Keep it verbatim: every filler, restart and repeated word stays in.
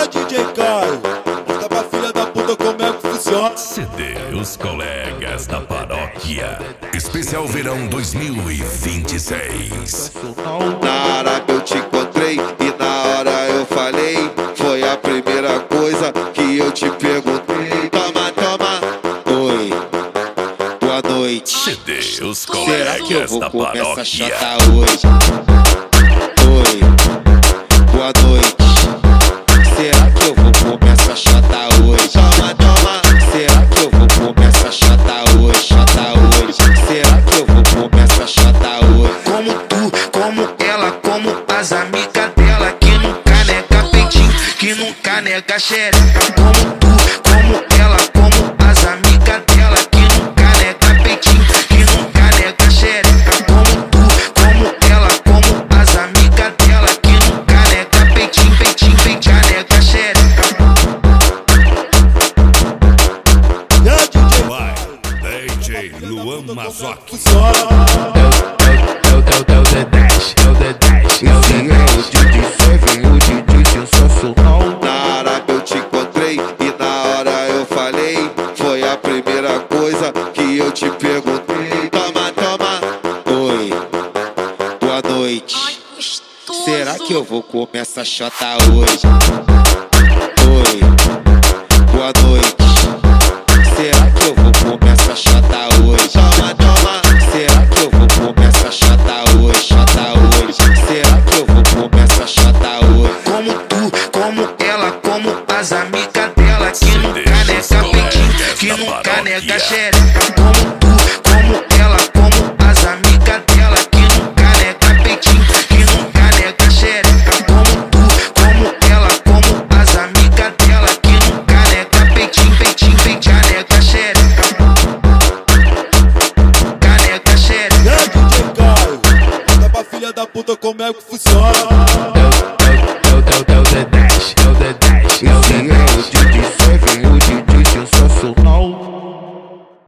D J Caio, mostra pra filha da puta como é que funciona. C D Os Colegas da Paróquia, especial verão dois mil e vinte e seis. Na Arábia eu te encontrei e na hora eu falei, foi a primeira coisa que eu te perguntei. Toma, toma, oi, boa noite. C D Os Será que eu Colegas vou da comer essa Paróquia. chata hoje? Oi, boa noite. Será que eu vou comer essa chata hoje? Toma, toma. Será que eu vou comer essa chata hoje? Chata hoje. Será que eu vou comer essa chata hoje? Como tu, como ela, como as amigas dela, que nunca nega peitinho, que nunca nega xereca. Como tu, como ela, como as amigas dela, que nunca nega peitinho, que nunca nega xereca. Como tu, como ela, como as amigas dela, que nunca nega peitinho, peitinho, peitinho, nega xereca. E a D J Vai, D J Luan Mazoc. funciona. É o D dez, é o D dez, é o D dez. O D J Seven, o D J sensacional. Na Arábia eu te encontrei e na hora eu falei, foi a primeira coisa que eu te perguntei. Toma, toma, oi, boa noite. Será que eu vou comer essa chata hoje? Oi, boa noite. Será que eu vou comer essa chata hoje? Toma, toma. Será que eu vou comer essa chata hoje? Chata hoje. Será que eu vou comer essa chata hoje? Como tu, como ela, como as amigas dela, que nunca nega peitinho, que nunca nega xereca. Como tu, como ela, como as amigas dela, que nunca nega peitinho, que nunca nega xereca. Como tu, como ela, como as amigas dela, que nunca nega peitinho, peitinho, peitinho, nega xereca. Nega xereca. E a D J Caio, mostra pra filha da puta como é que funciona.